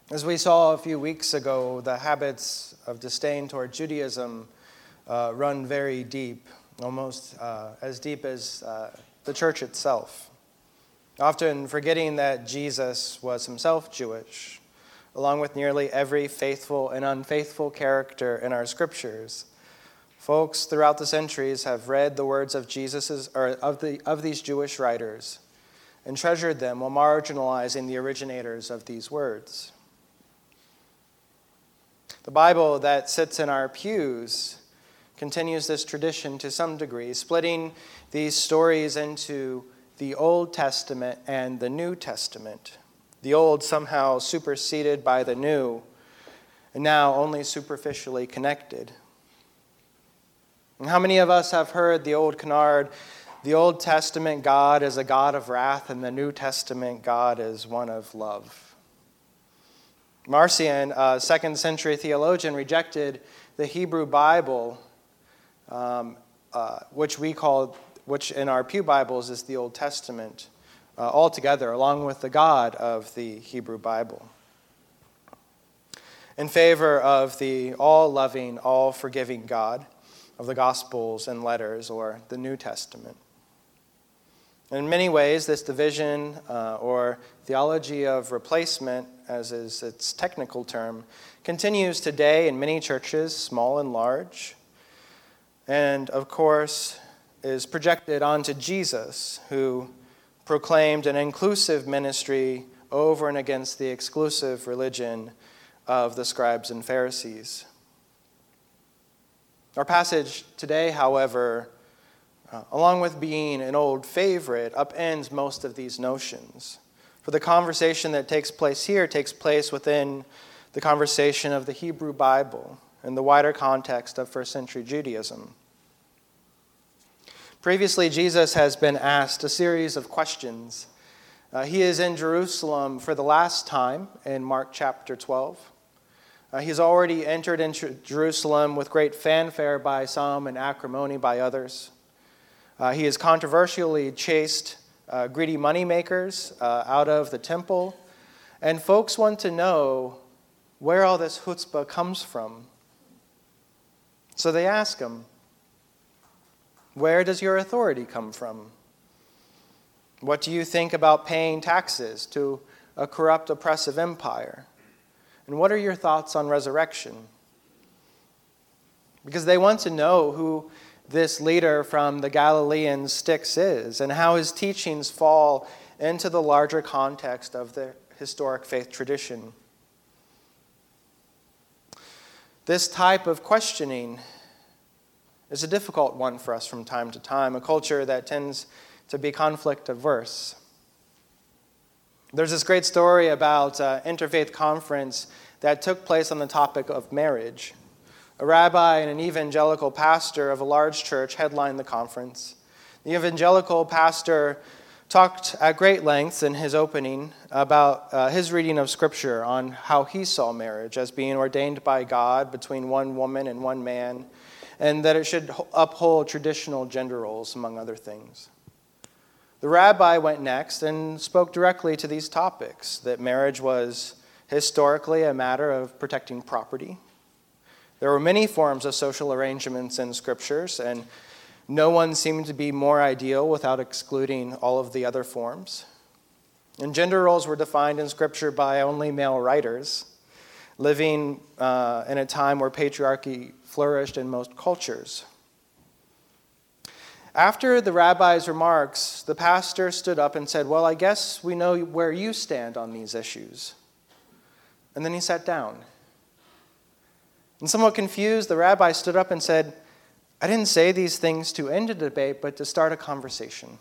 As we saw a few weeks ago, the habits of disdain toward Judaism run very deep, almost as deep as the church itself. Often forgetting that Jesus was himself Jewish, along with nearly every faithful and unfaithful character in our scriptures. Folks throughout the centuries have read the words of of these Jewish writers and treasured them while marginalizing the originators of these words. The Bible that sits in our pews continues this tradition to some degree, splitting these stories into the Old Testament and the New Testament. The Old somehow superseded by the New, and now only superficially connected. And how many of us have heard the old canard, the Old Testament God is a God of wrath, and the New Testament God is one of love? Marcion, a 2nd century theologian, rejected the Hebrew Bible, which in our pew Bibles is the Old Testament, altogether, along with the God of the Hebrew Bible, in favor of the all-loving, all-forgiving God of the Gospels and letters, or the New Testament. In many ways, this division, or theology of replacement, as is its technical term, continues today in many churches, small and large, and, of course, is projected onto Jesus, who proclaimed an inclusive ministry over and against the exclusive religion of the scribes and Pharisees. Our passage today, however, along with being an old favorite, upends most of these notions. For the conversation that takes place here takes place within the conversation of the Hebrew Bible and the wider context of first century Judaism. Previously, Jesus has been asked a series of questions. He is in Jerusalem for the last time in Mark chapter 12. He's already entered into Jerusalem with great fanfare by some and acrimony by others. He has controversially chased greedy moneymakers out of the temple. And folks want to know where all this chutzpah comes from. So they ask him, where does your authority come from? What do you think about paying taxes to a corrupt, oppressive empire? And what are your thoughts on resurrection? Because they want to know who this leader from the Galilean Styx is, and how his teachings fall into the larger context of the historic faith tradition. This type of questioning is a difficult one for us from time to time, a culture that tends to be conflict averse. There's this great story about an interfaith conference that took place on the topic of marriage. A rabbi and an evangelical pastor of a large church headlined the conference. The evangelical pastor talked at great length in his opening about his reading of Scripture on how he saw marriage as being ordained by God between one woman and one man, and that it should uphold traditional gender roles, among other things. The rabbi went next and spoke directly to these topics, that marriage was historically a matter of protecting property. There were many forms of social arrangements in scriptures, and no one seemed to be more ideal without excluding all of the other forms. And gender roles were defined in scripture by only male writers, living in a time where patriarchy flourished in most cultures. After the rabbi's remarks, the pastor stood up and said, "Well, I guess we know where you stand on these issues." And then he sat down. And somewhat confused, the rabbi stood up and said, "I didn't say these things to end a debate, but to start a conversation."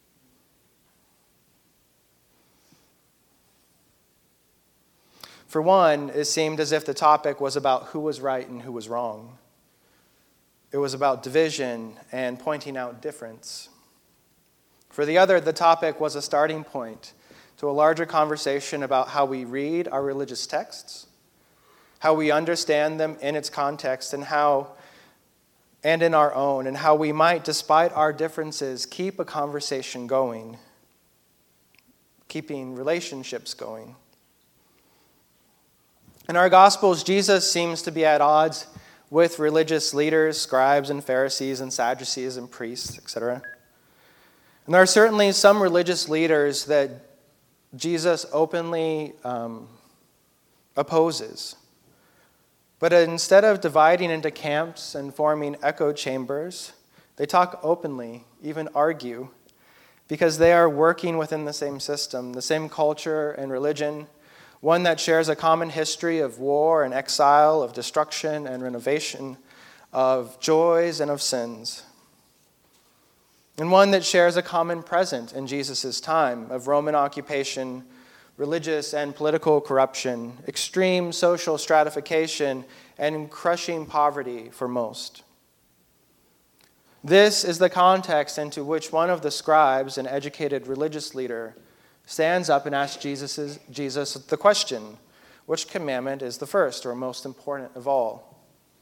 For one, it seemed as if the topic was about who was right and who was wrong. It was about division and pointing out difference. For the other, the topic was a starting point to a larger conversation about how we read our religious texts, how we understand them in its context, and in our own, and how we might, despite our differences, keep a conversation going, keeping relationships going. In our Gospels, Jesus seems to be at odds with religious leaders, scribes and Pharisees and Sadducees and priests, etc. And there are certainly some religious leaders that Jesus openly opposes. But instead of dividing into camps and forming echo chambers, they talk openly, even argue, because they are working within the same system, the same culture and religion, one that shares a common history of war and exile, of destruction and renovation, of joys and of sins, and one that shares a common present in Jesus' time of Roman occupation, religious and political corruption, extreme social stratification, and crushing poverty for most. This is the context into which one of the scribes, an educated religious leader, stands up and asks Jesus the question, which commandment is the first or most important of all?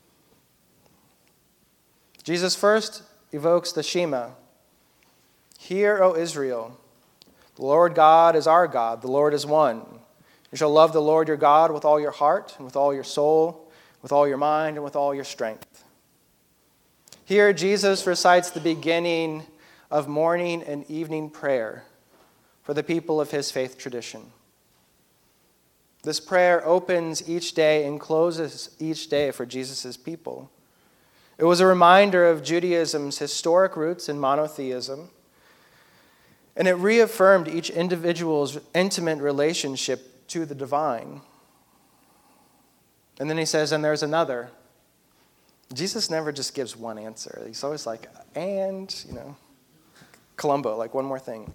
Jesus first evokes the Shema. Hear, O Israel, the Lord God is our God, the Lord is one. You shall love the Lord your God with all your heart and with all your soul, with all your mind and with all your strength. Here Jesus recites the beginning of morning and evening prayer for the people of his faith tradition. This prayer opens each day and closes each day for Jesus' people. It was a reminder of Judaism's historic roots in monotheism, and it reaffirmed each individual's intimate relationship to the divine. And then he says, and there's another. Jesus never just gives one answer. He's always like, and, Columbo, like one more thing.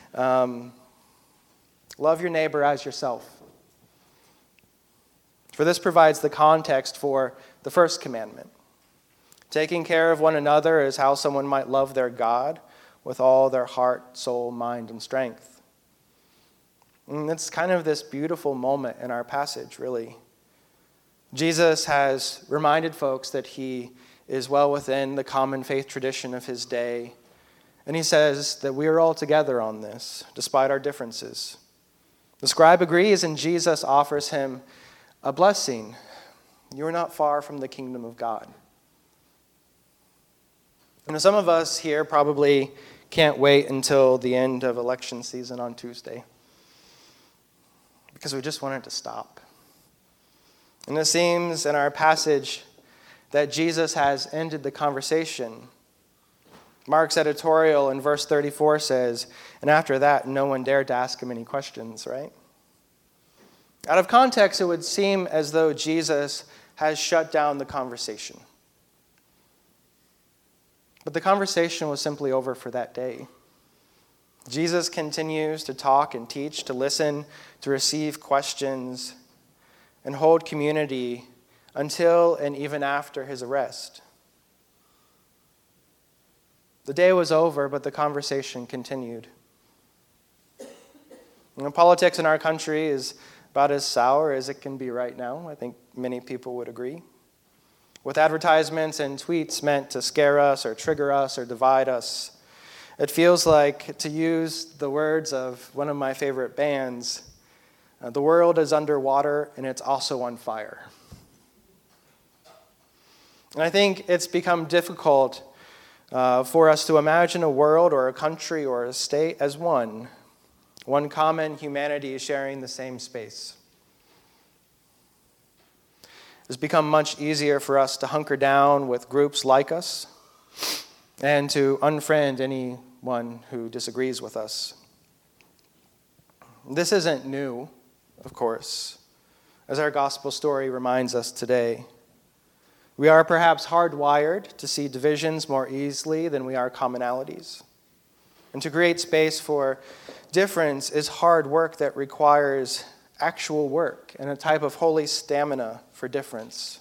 Love your neighbor as yourself. For this provides the context for the first commandment. Taking care of one another is how someone might love their God with all their heart, soul, mind, and strength. And it's kind of this beautiful moment in our passage, really. Jesus has reminded folks that he is well within the common faith tradition of his day. And he says that we are all together on this, despite our differences. The scribe agrees, and Jesus offers him a blessing. You are not far from the kingdom of God. And some of us here probably can't wait until the end of election season on Tuesday, because we just want it to stop. And it seems in our passage that Jesus has ended the conversation. Mark's editorial in verse 34 says, and after that, no one dared to ask him any questions, right? Out of context, it would seem as though Jesus has shut down the conversation. But the conversation was simply over for that day. Jesus continues to talk and teach, to listen, to receive questions, and hold community until and even after his arrest. The day was over, but the conversation continued. Politics in our country is about as sour as it can be right now. I think many people would agree. With advertisements and tweets meant to scare us or trigger us or divide us, it feels like, to use the words of one of my favorite bands, the world is underwater and it's also on fire. And I think it's become difficult for us to imagine a world or a country or a state as one common humanity sharing the same space. It's become much easier for us to hunker down with groups like us and to unfriend anyone who disagrees with us. This isn't new, of course, as our gospel story reminds us today. We are perhaps hardwired to see divisions more easily than we are commonalities. And to create space for difference is hard work that requires actual work and a type of holy stamina for difference.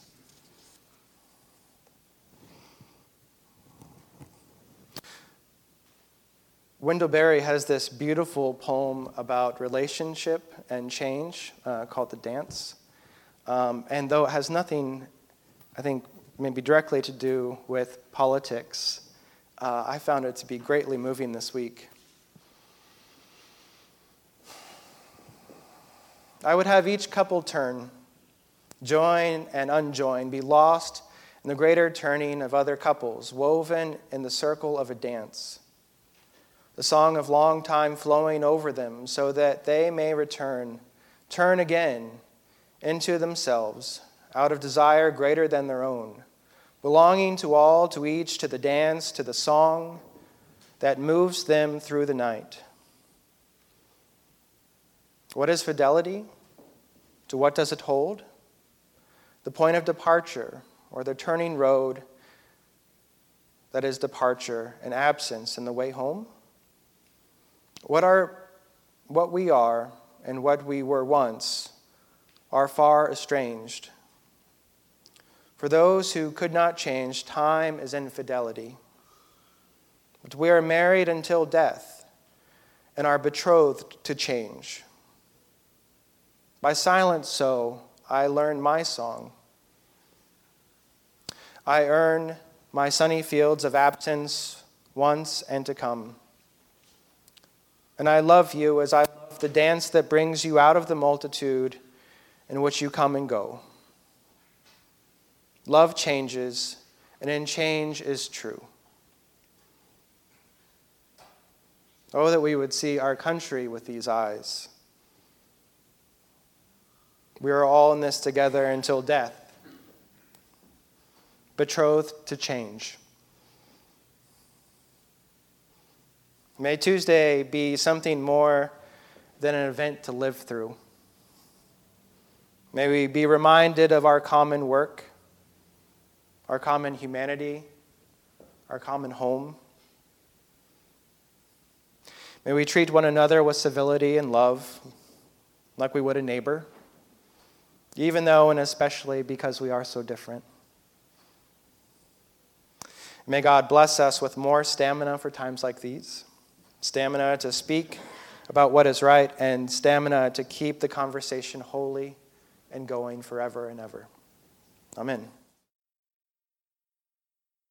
Wendell Berry has this beautiful poem about relationship and change called The Dance. And though it has nothing, I think, maybe directly to do with politics, I found it to be greatly moving this week. I would have each couple turn join and unjoin, be lost in the greater turning of other couples, woven in the circle of a dance. The song of long time flowing over them so that they may turn again into themselves, out of desire greater than their own, belonging to all, to each, to the dance, to the song that moves them through the night. What is fidelity? To what does it hold? The point of departure, or the turning road that is departure and absence in the way home? What we are and what we were once are far estranged. For those who could not change, time is infidelity. But we are married until death and are betrothed to change. By silence so, I learn my song. I earn my sunny fields of absence once and to come. And I love you as I love the dance that brings you out of the multitude in which you come and go. Love changes, and in change is true. Oh, that we would see our country with these eyes. We are all in this together until death, betrothed to change. May Tuesday be something more than an event to live through. May we be reminded of our common work, our common humanity, our common home. May we treat one another with civility and love, like we would a neighbor, even though and especially because we are so different. May God bless us with more stamina for times like these. Stamina to speak about what is right, and stamina to keep the conversation holy and going forever and ever. Amen.